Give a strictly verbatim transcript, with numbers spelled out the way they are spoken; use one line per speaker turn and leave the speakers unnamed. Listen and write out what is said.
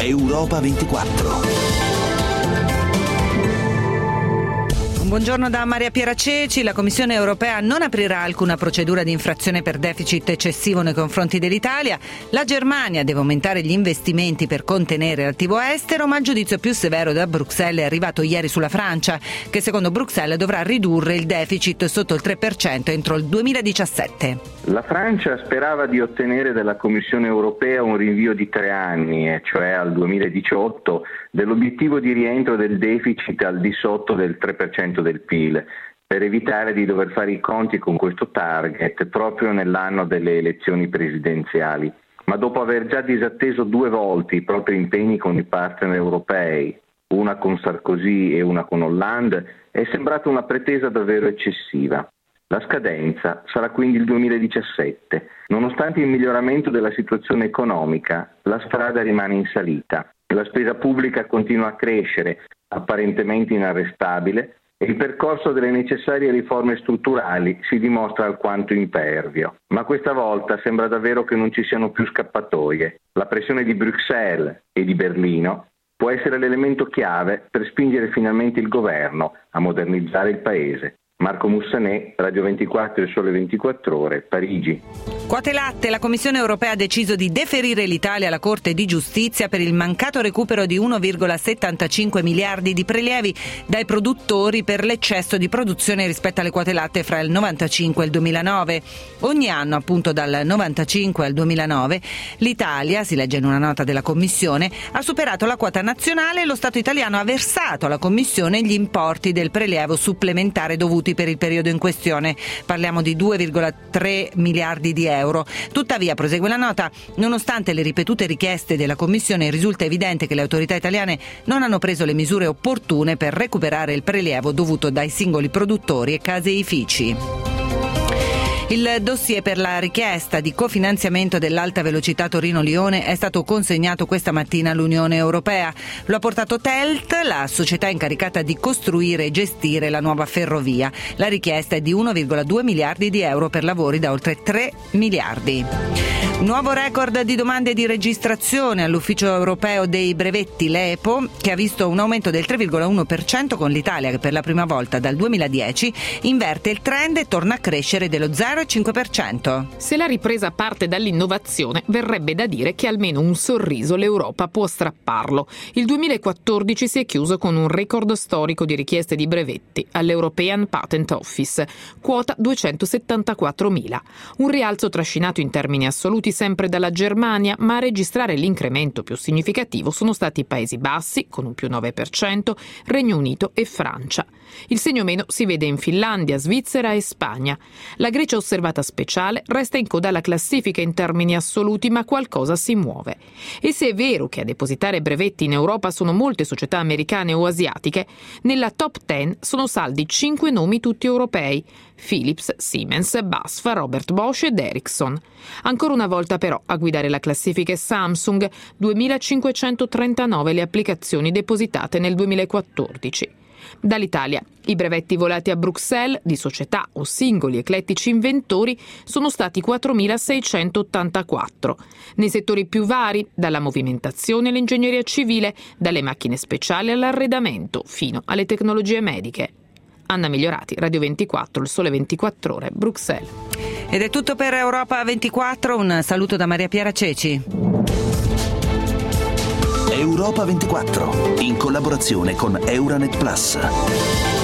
Europa ventiquattro.
Buongiorno da Maria Piera Ceci. La Commissione europea non aprirà alcuna procedura di infrazione per deficit eccessivo nei confronti dell'Italia. La Germania deve aumentare gli investimenti per contenere l'attivo estero, ma il giudizio più severo da Bruxelles è arrivato ieri sulla Francia, che secondo Bruxelles dovrà ridurre il deficit sotto il tre per cento entro il duemiladiciassette.
La Francia sperava di ottenere dalla Commissione europea un rinvio di tre anni, e cioè al duemiladiciotto, dell'obiettivo di rientro del deficit al di sotto del tre per cento del P I L, per evitare di dover fare i conti con questo target proprio nell'anno delle elezioni presidenziali. Ma dopo aver già disatteso due volte i propri impegni con i partner europei, una con Sarkozy e una con Hollande, è sembrata una pretesa davvero eccessiva. La scadenza sarà quindi il duemiladiciassette. Nonostante il miglioramento della situazione economica, la strada rimane in salita. La spesa pubblica continua a crescere, apparentemente inarrestabile, e il percorso delle necessarie riforme strutturali si dimostra alquanto impervio. Ma questa volta sembra davvero che non ci siano più scappatoie. La pressione di Bruxelles e di Berlino può essere l'elemento chiave per spingere finalmente il governo a modernizzare il paese. Marco Mussanè, Radio ventiquattro e Sole ventiquattro Ore, Parigi.
Quote latte. La Commissione europea ha deciso di deferire l'Italia alla Corte di Giustizia per il mancato recupero di uno virgola settantacinque miliardi di prelievi dai produttori per l'eccesso di produzione rispetto alle quote latte fra il novantacinque e il duemilanove. Ogni anno, appunto dal novantacinque al duemilanove, l'Italia, si legge in una nota della Commissione, ha superato la quota nazionale e lo Stato italiano ha versato alla Commissione gli importi del prelievo supplementare dovuti per il periodo in questione. Parliamo di due virgola tre miliardi di euro. Tuttavia, prosegue la nota, nonostante le ripetute richieste della Commissione, risulta evidente che le autorità italiane non hanno preso le misure opportune per recuperare il prelievo dovuto dai singoli produttori e caseifici. Il dossier per la richiesta di cofinanziamento dell'alta velocità Torino-Lione è stato consegnato questa mattina all'Unione Europea. Lo ha portato Telt, la società incaricata di costruire e gestire la nuova ferrovia. La richiesta è di uno virgola due miliardi di euro per lavori da oltre tre miliardi. Nuovo record di domande di registrazione all'Ufficio Europeo dei Brevetti, l'E P O, che ha visto un aumento del tre virgola uno per cento, con l'Italia che per la prima volta dal duemiladieci inverte il trend e torna a crescere dello zero virgola cinque per cento.
Se la ripresa parte dall'innovazione, verrebbe da dire che almeno un sorriso l'Europa può strapparlo. Il duemilaquattordici si è chiuso con un record storico di richieste di brevetti all'European Patent Office, quota duecentosettantaquattromila. Un rialzo trascinato in termini assoluti sempre dalla Germania, ma a registrare l'incremento più significativo sono stati i Paesi Bassi, con un più nove per cento, Regno Unito e Francia. Il segno meno si vede in Finlandia, Svizzera e Spagna. La Grecia osservata speciale resta in coda alla classifica in termini assoluti, ma qualcosa si muove. E se è vero che a depositare brevetti in Europa sono molte società americane o asiatiche, nella top dieci sono saldi cinque nomi tutti europei: Philips, Siemens, BASF, Robert Bosch ed Ericsson. Ancora una volta però a guidare la classifica è Samsung, duemilacinquecentotrentanove le applicazioni depositate nel duemilaquattordici. Dall'Italia, i brevetti volati a Bruxelles di società o singoli eclettici inventori sono stati quattromilaseicentottantaquattro. Nei settori più vari, dalla movimentazione all'ingegneria civile, dalle macchine speciali all'arredamento, fino alle tecnologie mediche. Anna Migliorati, Radio ventiquattro, il Sole ventiquattro Ore, Bruxelles.
Ed è tutto per Europa ventiquattro, un saluto da Maria Piera Ceci.
Europa ventiquattro, in collaborazione con Euranet Plus.